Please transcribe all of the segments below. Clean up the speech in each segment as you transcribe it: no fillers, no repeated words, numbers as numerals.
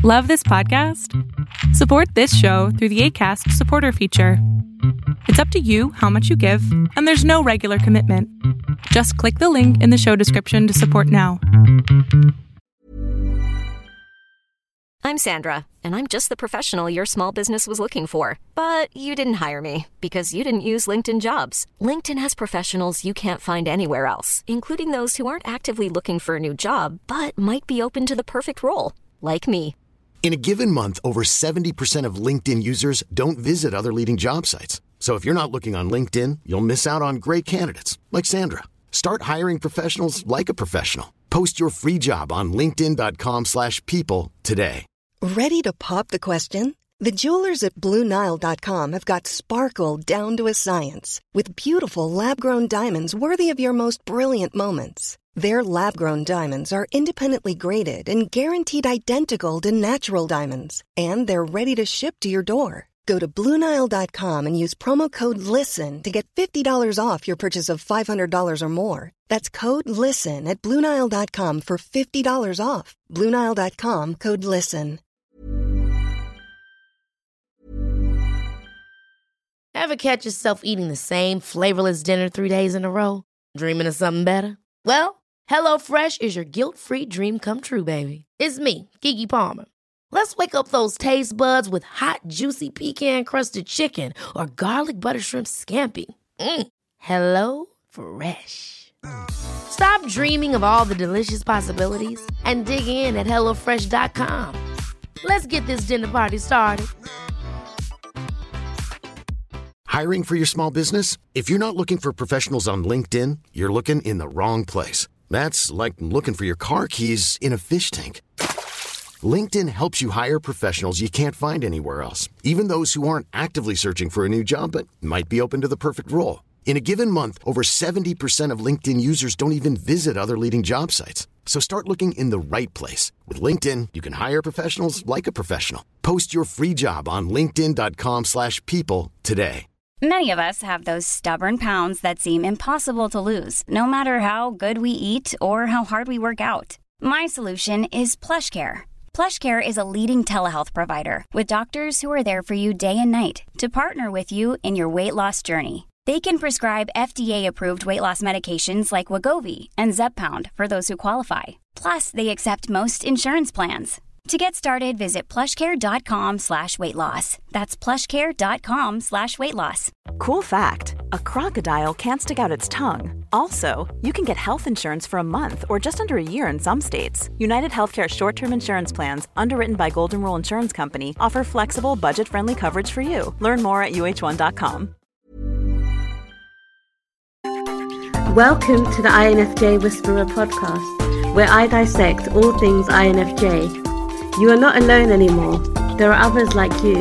Love this podcast? Support this show through the Acast supporter feature. It's up to you how much you give, and there's no regular commitment. Just click the link in the show description to support now. I'm Sandra, and I'm just the professional your small business was looking for. But you didn't hire me because you didn't use LinkedIn Jobs. LinkedIn has professionals you can't find anywhere else, including those who aren't actively looking for a new job, but might be open to the perfect role, like me. In a given month, over 70% of LinkedIn users don't visit other leading job sites. So if you're not looking on LinkedIn, you'll miss out on great candidates like Sandra. Start hiring professionals like a professional. Post your free job on linkedin.com/people today. Ready to pop the question? The jewelers at BlueNile.com have got sparkle down to a science with beautiful lab-grown diamonds worthy of your most brilliant moments. Their lab-grown diamonds are independently graded and guaranteed identical to natural diamonds, and they're ready to ship to your door. Go to BlueNile.com and use promo code LISTEN to get $50 off your purchase of $500 or more. That's code LISTEN at BlueNile.com for $50 off. BlueNile.com, code LISTEN. Ever catch yourself eating the same flavorless dinner 3 days in a row? Dreaming of something better? Well, HelloFresh is your guilt-free dream come true, baby. It's me, Keke Palmer. Let's wake up those taste buds with hot, juicy pecan-crusted chicken or garlic butter shrimp scampi. Hello Fresh. Stop dreaming of all the delicious possibilities and dig in at HelloFresh.com. Let's get this dinner party started. Hiring for your small business? If you're not looking for professionals on LinkedIn, you're looking in the wrong place. That's like looking for your car keys in a fish tank. LinkedIn helps you hire professionals you can't find anywhere else, even those who aren't actively searching for a new job but might be open to the perfect role. In a given month, over 70% of LinkedIn users don't even visit other leading job sites. So start looking in the right place. With LinkedIn, you can hire professionals like a professional. Post your free job on linkedin.com/people today. Many of us have those stubborn pounds that seem impossible to lose, no matter how good we eat or how hard we work out. My solution is PlushCare. PlushCare is a leading telehealth provider with doctors who are there for you day and night to partner with you in your weight loss journey. They can prescribe FDA-approved weight loss medications like Wegovy and Zepbound for those who qualify. Plus, they accept most insurance plans. To get started, visit plushcare.com/weightloss. That's plushcare.com/weightloss. Cool fact, a crocodile can't stick out its tongue. Also, you can get health insurance for a month or just under a year in some states. United Healthcare short-term insurance plans, underwritten by Golden Rule Insurance Company, offer flexible, budget-friendly coverage for you. Learn more at UH1.com. Welcome to the INFJ Whisperer podcast, where I dissect all things INFJ. You are not alone anymore. There are others like you.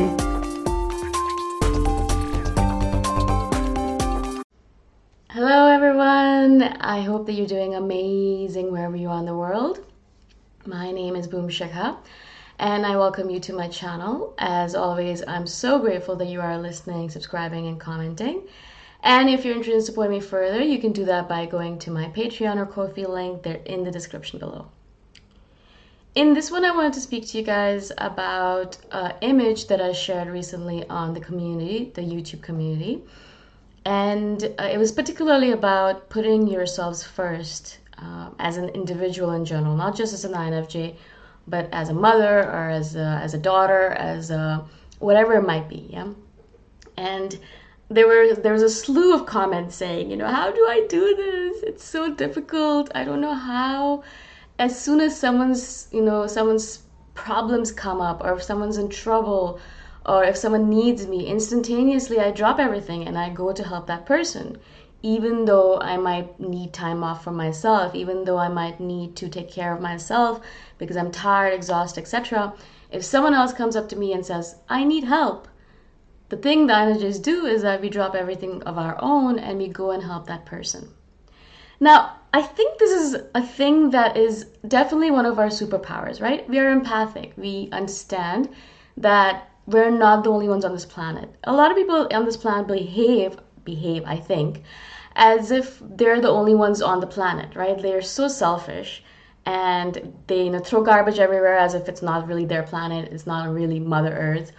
Hello everyone. I hope that you're doing amazing wherever you are in the world. My name is Boom Shikha and I welcome you to my channel. As always, I'm so grateful that you are listening, subscribing, and commenting. And if you're interested in supporting me further, you can do that by going to my Patreon or Ko-fi link. They're in the description below. In this one, I wanted to speak to you guys about an image that I shared recently on the community, the YouTube community. And it was particularly about putting yourselves first as an individual in general, not just as an INFJ, but as a mother or as a daughter, as whatever it might be, yeah? And there was a slew of comments saying, how do I do this? It's so difficult. I don't know how. As soon as someone's problems come up, or if someone's in trouble, or if someone needs me, instantaneously I drop everything and I go to help that person. Even though I might need time off for myself, even though I might need to take care of myself because I'm tired, exhausted, etc. If someone else comes up to me and says, I need help, the thing that INFJs do is that we drop everything of our own and we go and help that person. Now, I think this is a thing that is definitely one of our superpowers, right? We are empathic. We understand that we're not the only ones on this planet. A lot of people on this planet behave, I think, as if they're the only ones on the planet, right? They're so selfish and they throw garbage everywhere as if it's not really their planet, it's not really Mother Earth.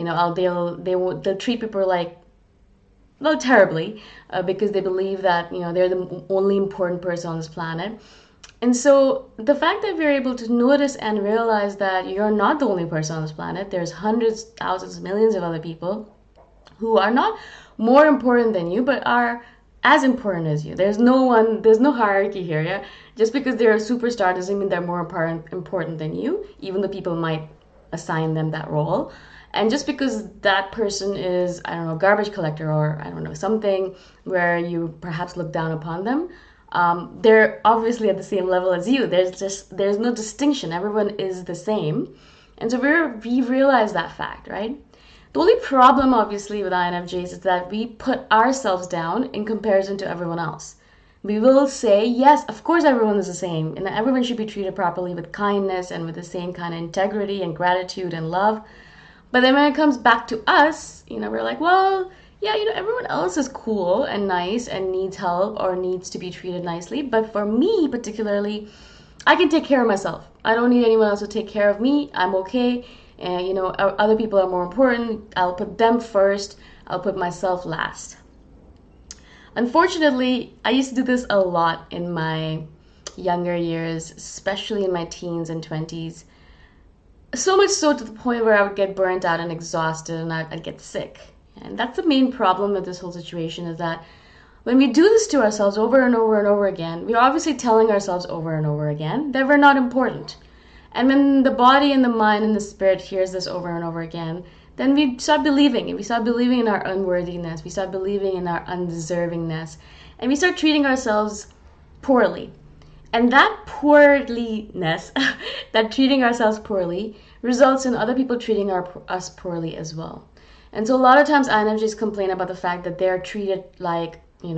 They'll treat people like, well, terribly, because they believe that they're the only important person on this planet. And so the fact that we're able to notice and realize that you're not the only person on this planet, there's hundreds, thousands, millions of other people who are not more important than you, but are as important as you. There's no hierarchy here, yeah? Just because they're a superstar doesn't mean they're more important than you, even though people might assign them that role. And just because that person is, I don't know, garbage collector, or I don't know, something where you perhaps look down upon them, they're obviously at the same level as you. There's no distinction. Everyone is the same. And so we realize that fact, right? The only problem, obviously, with INFJs is that we put ourselves down in comparison to everyone else. We will say, yes, of course everyone is the same, and everyone should be treated properly with kindness and with the same kind of integrity and gratitude and love. But then when it comes back to us, we're like, well, yeah, everyone else is cool and nice and needs help or needs to be treated nicely. But for me, particularly, I can take care of myself. I don't need anyone else to take care of me. I'm okay. And, other people are more important. I'll put them first. I'll put myself last. Unfortunately, I used to do this a lot in my younger years, especially in my teens and 20s. So much so to the point where I would get burnt out and exhausted and I'd get sick. And that's the main problem with this whole situation, is that when we do this to ourselves over and over and over again, we're obviously telling ourselves over and over again that we're not important. And when the body and the mind and the spirit hears this over and over again, then we start believing it. We start believing in our unworthiness. We start believing in our undeservingness. And we start treating ourselves poorly. And that poorliness, that treating ourselves poorly, results in other people treating us poorly as well. And so a lot of times INFJs complain about the fact that they're treated like,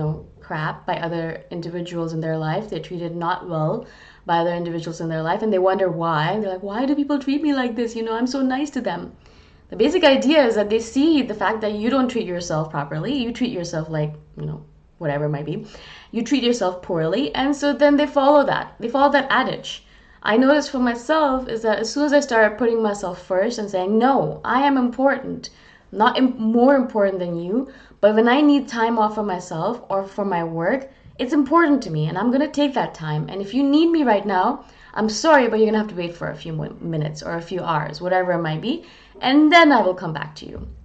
crap by other individuals in their life. They're treated not well by other individuals in their life, and they wonder why. They're like, why do people treat me like this? I'm so nice to them. The basic idea is that they see the fact that you don't treat yourself properly. You treat yourself like, whatever it might be. You treat yourself poorly, and so then they follow that. They follow that adage. I noticed for myself is that as soon as I started putting myself first and saying, no, I am important, not more important than you, but when I need time off for myself or for my work, it's important to me, and I'm going to take that time. And if you need me right now, I'm sorry, but you're going to have to wait for a few minutes or a few hours, whatever it might be, and then I will come back to you.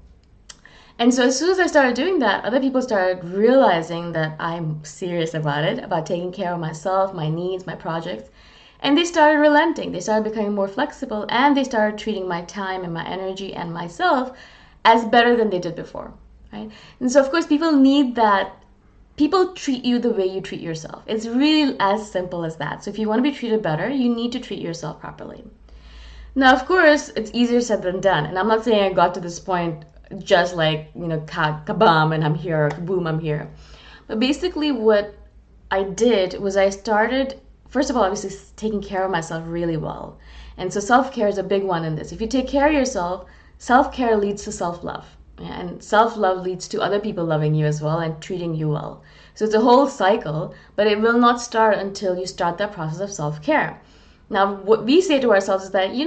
And so as soon as I started doing that, other people started realizing that I'm serious about it, about taking care of myself, my needs, my projects. And they started relenting. They started becoming more flexible, and they started treating my time and my energy and myself as better than they did before, right? And so, of course, people need that. People treat you the way you treat yourself. It's really as simple as that. So if you want to be treated better, you need to treat yourself properly. Now, of course, it's easier said than done. And I'm not saying I got to this point just like, kabam, and I'm here, kaboom, I'm here. But basically what I did was I started, first of all, obviously taking care of myself really well. And so self-care is a big one in this. If you take care of yourself, self-care leads to self-love. And self-love leads to other people loving you as well and treating you well. So it's a whole cycle, but it will not start until you start that process of self-care. Now, what we say to ourselves is that,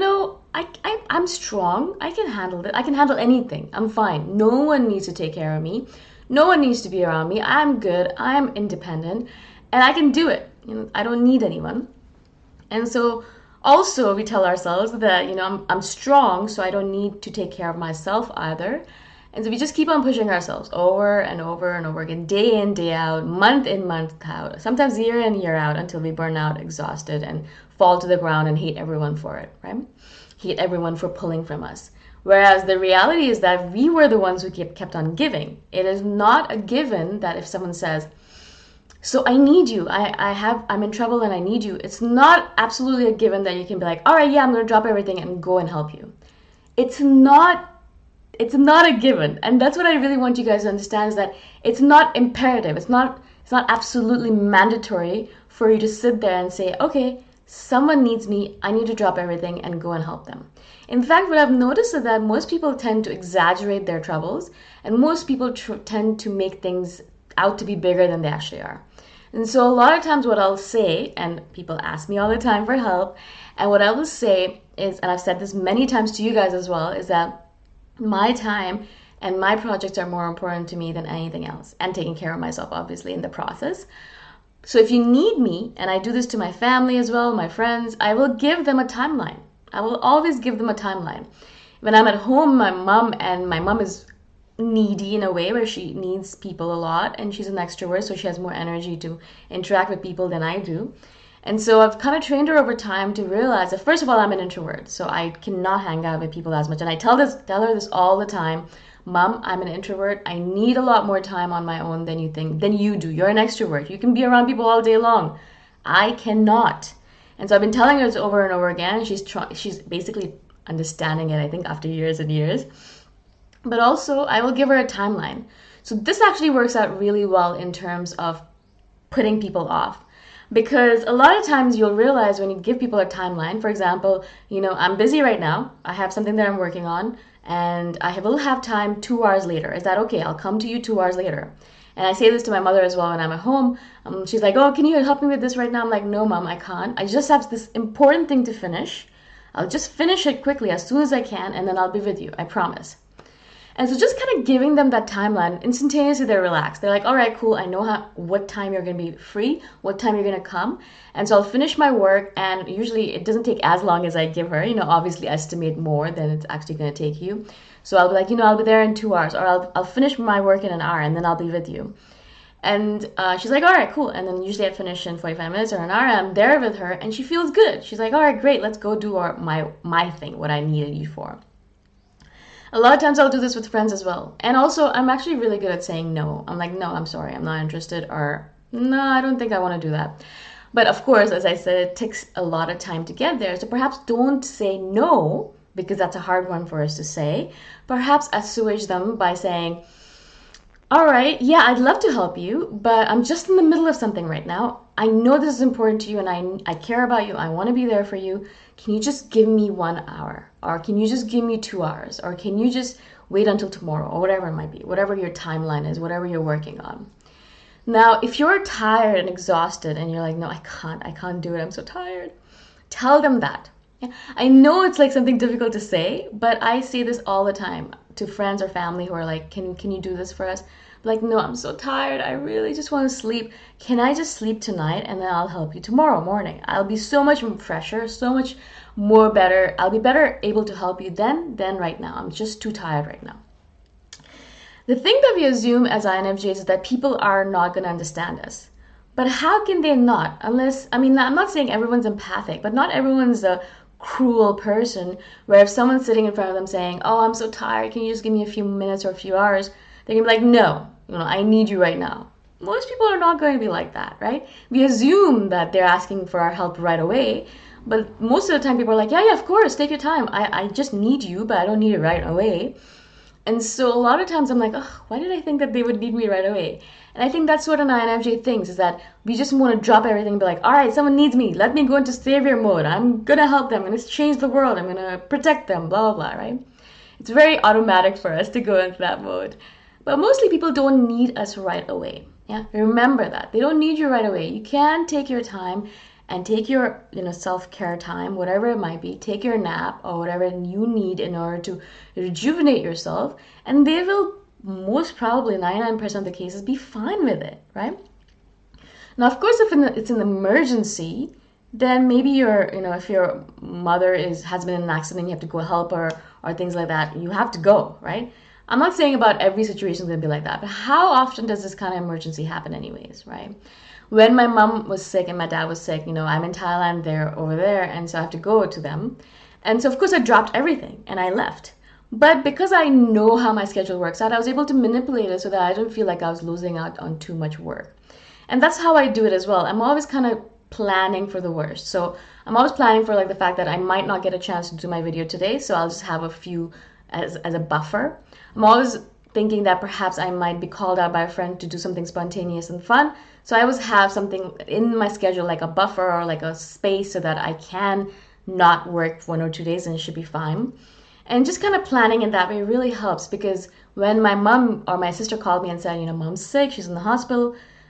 I'm strong. I can handle it. I can handle anything. I'm fine. No one needs to take care of me. No one needs to be around me. I'm good. I'm independent. And I can do it. I don't need anyone. And so also we tell ourselves that, I'm strong, so I don't need to take care of myself either. And so we just keep on pushing ourselves over and over and over again, day in, day out, month in, month out, sometimes year in, year out, until we burn out, exhausted, and fall to the ground and hate everyone for it, right? Hate everyone for pulling from us. Whereas the reality is that we were the ones who kept on giving. It is not a given that if someone says, so I need you, I'm in trouble and I need you, it's not absolutely a given that you can be like, all right, yeah, I'm going to drop everything and go and help you. It's not a given. And that's what I really want you guys to understand, is that it's not imperative. It's not absolutely mandatory for you to sit there and say, okay, someone needs me, I need to drop everything and go and help them. In fact, what I've noticed is that most people tend to exaggerate their troubles, and most people tend to make things out to be bigger than they actually are. And so a lot of times what I'll say, and people ask me all the time for help, and what I will say is, and I've said this many times to you guys as well, is that my time and my projects are more important to me than anything else, and taking care of myself, obviously, in the process. So if you need me, and I do this to my family as well, my friends, I will give them a timeline. I will always give them a timeline. When I'm at home, my mom is needy in a way where she needs people a lot, and she's an extrovert, so she has more energy to interact with people than I do. And so I've kind of trained her over time to realize that, first of all, I'm an introvert, so I cannot hang out with people as much. And I tell her this all the time: Mom, I'm an introvert. I need a lot more time on my own than you do. You're an extrovert. You can be around people all day long. I cannot. And so I've been telling her this over and over again, and she's basically understanding it, I think, after years and years. But also, I will give her a timeline. So this actually works out really well in terms of putting people off. Because a lot of times you'll realize when you give people a timeline, for example, I'm busy right now. I have something that I'm working on, and I will have time 2 hours later. Is that okay? I'll come to you 2 hours later. And I say this to my mother as well when I'm at home. She's like, oh, can you help me with this right now? I'm like, no, Mom, I can't. I just have this important thing to finish. I'll just finish it quickly as soon as I can, and then I'll be with you. I promise. And so just kind of giving them that timeline, instantaneously they're relaxed. They're like, all right, cool. I know what time you're going to be free, what time you're going to come. And so I'll finish my work, and usually it doesn't take as long as I give her, obviously estimate more than it's actually going to take you. So I'll be like, I'll be there in 2 hours, or I'll finish my work in an hour, and then I'll be with you. And she's like, all right, cool. And then usually I finish in 45 minutes or an hour, and I'm there with her, and she feels good. She's like, all right, great, let's go do my thing, what I needed you for. A lot of times I'll do this with friends as well. And also, I'm actually really good at saying no. I'm like, no, I'm sorry, I'm not interested, or no, I don't think I want to do that. But of course, as I said, it takes a lot of time to get there. So perhaps don't say no, because that's a hard one for us to say. Perhaps assuage them by saying, all right, yeah, I'd love to help you, but I'm just in the middle of something right now. I know this is important to you, and I care about you. I want to be there for you. Can you just give me 1 hour? Or can you just give me 2 hours? Or can you just wait until tomorrow? Or whatever it might be, whatever your timeline is, whatever you're working on. Now, if you're tired and exhausted and you're like, no, I can't do it, I'm so tired, tell them that. I know it's like something difficult to say, but I say this all the time to friends or family who are like, can you do this for us? Like, no, I'm so tired. I really just want to sleep. Can I just sleep tonight, and then I'll help you tomorrow morning? I'll be so much fresher, so much more better. I'll be better able to help you than right now. I'm just too tired right now. The thing that we assume as INFJs is that people are not going to understand us. But how can they not? I'm not saying everyone's empathic, but not everyone's a cruel person where if someone's sitting in front of them saying, oh, I'm so tired, can you just give me a few minutes or a few hours? They're going to be like, no, I need you right now. Most people are not going to be like that, right? We assume that they're asking for our help right away, but most of the time people are like, yeah, of course, take your time. I just need you, but I don't need it right away. And so a lot of times I'm like, oh, why did I think that they would need me right away? And I think that's what an INFJ thinks, is that we just want to drop everything and be like, all right, someone needs me. Let me go into savior mode. I'm going to help them. I'm going to change the world. I'm going to protect them, blah, blah, blah, right? It's very automatic for us to go into that mode. But mostly people don't need us right away. Yeah, remember that. They don't need you right away. You can take your time and take your self-care time, whatever it might be. Take your nap or whatever you need in order to rejuvenate yourself. And they will most probably, 99% of the cases, be fine with it, right? Now, of course, if it's an emergency, then maybe if your mother has been in an accident, you have to go help her or things like that, you have to go, right? I'm not saying about every situation is going to be like that, but how often does this kind of emergency happen anyways, right? When my mom was sick and my dad was sick, I'm in Thailand, they're over there, and so I have to go to them. And so, of course, I dropped everything and I left. But because I know how my schedule works out, I was able to manipulate it so that I didn't feel like I was losing out on too much work. And that's how I do it as well. I'm always kind of planning for the worst. So I'm always planning for the fact that I might not get a chance to do my video today, so I'll just have a few as a buffer. I'm always thinking that perhaps I might be called out by a friend to do something spontaneous and fun. So I always have something in my schedule, like a buffer or like a space, so that I can not work 1 or 2 days and it should be fine. And just kind of planning in that way really helps, because when my mom or my sister called me and said, Mom's sick, she's in the hospital,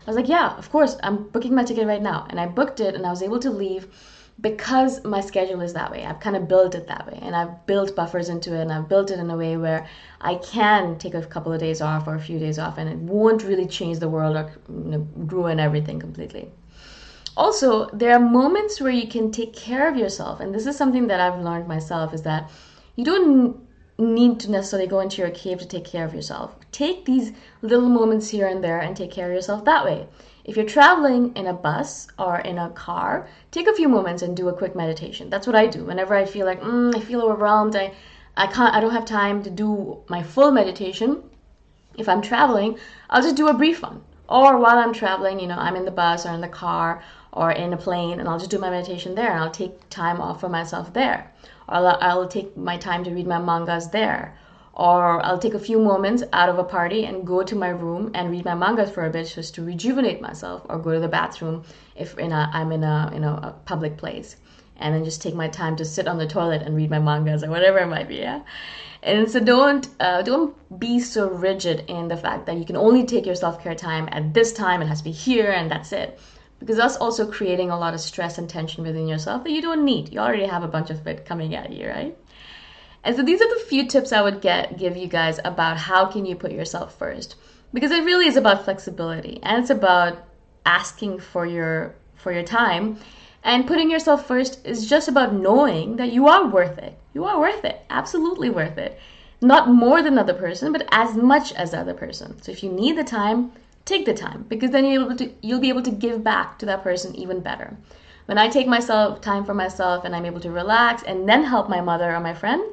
I was like, yeah, of course, I'm booking my ticket right now. And I booked it and I was able to leave because my schedule is that way. I've kind of built it that way, and I've built buffers into it, and I've built it in a way where I can take a couple of days off or a few days off, and it won't really change the world or ruin everything completely. Also, there are moments where you can take care of yourself, and this is something that I've learned myself, is that you don't need to necessarily go into your cave to take care of yourself. Take these little moments here and there and take care of yourself that way. If you're traveling in a bus or in a car, take a few moments and do a quick meditation. That's what I do. Whenever I feel like, I feel overwhelmed, I don't have time to do my full meditation. If I'm traveling, I'll just do a brief one. Or while I'm traveling, I'm in the bus or in the car or in a plane, and I'll just do my meditation there, and I'll take time off for myself there. Or I'll take my time to read my mangas there. Or I'll take a few moments out of a party and go to my room and read my mangas for a bit just to rejuvenate myself, or go to the bathroom if I'm in a public place, and then just take my time to sit on the toilet and read my mangas or whatever it might be. Yeah. And so don't be so rigid in the fact that you can only take your self-care time at this time, it has to be here and that's it. Because that's also creating a lot of stress and tension within yourself that you don't need. You already have a bunch of it coming at you, right? And so these are the few tips I would give you guys about how can you put yourself first. Because it really is about flexibility, and it's about asking for your time. And putting yourself first is just about knowing that you are worth it. You are worth it. Absolutely worth it. Not more than the other person, but as much as the other person. So if you need the time, take the time, because then you'll be able to give back to that person even better. When I take time for myself and I'm able to relax and then help my mother or my friend,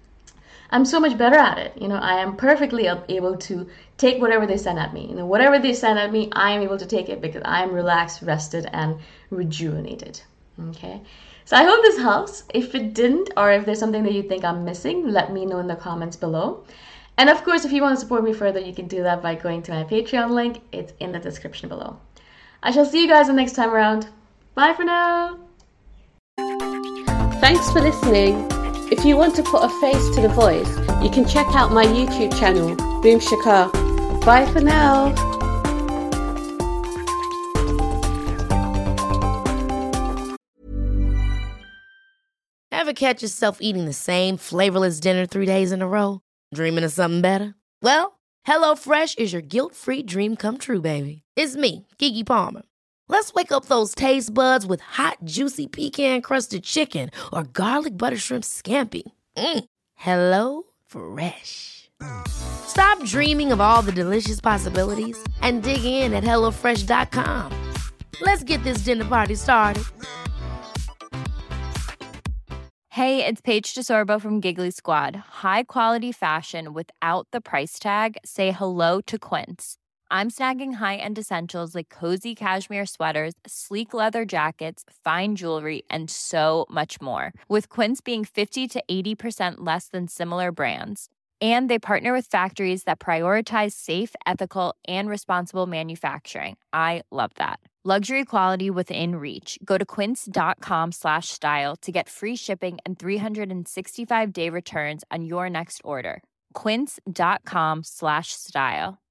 I'm so much better at it. I am perfectly able to take whatever they send at me. Whatever they send at me, I am able to take it because I am relaxed, rested, and rejuvenated. Okay? So I hope this helps. If it didn't, or if there's something that you think I'm missing, let me know in the comments below. And of course, if you want to support me further, you can do that by going to my Patreon link. It's in the description below. I shall see you guys the next time around. Bye for now. Thanks for listening. If you want to put a face to the voice, you can check out my YouTube channel, Boom Shikha. Bye for now. Ever catch yourself eating the same flavorless dinner 3 days in a row? Dreaming of something better? Well, HelloFresh is your guilt-free dream come true, baby. It's me, Keke Palmer. Let's wake up those taste buds with hot, juicy pecan-crusted chicken or garlic butter shrimp scampi. Hello Fresh. Stop dreaming of all the delicious possibilities and dig in at HelloFresh.com. Let's get this dinner party started. Hey, it's Paige DeSorbo from Giggly Squad. High quality fashion without the price tag. Say hello to Quince. I'm snagging high-end essentials like cozy cashmere sweaters, sleek leather jackets, fine jewelry, and so much more. With Quince being 50 to 80% less than similar brands. And they partner with factories that prioritize safe, ethical, and responsible manufacturing. I love that. Luxury quality within reach. Go to quince.com/style to get free shipping and 365-day returns on your next order. Quince.com/style.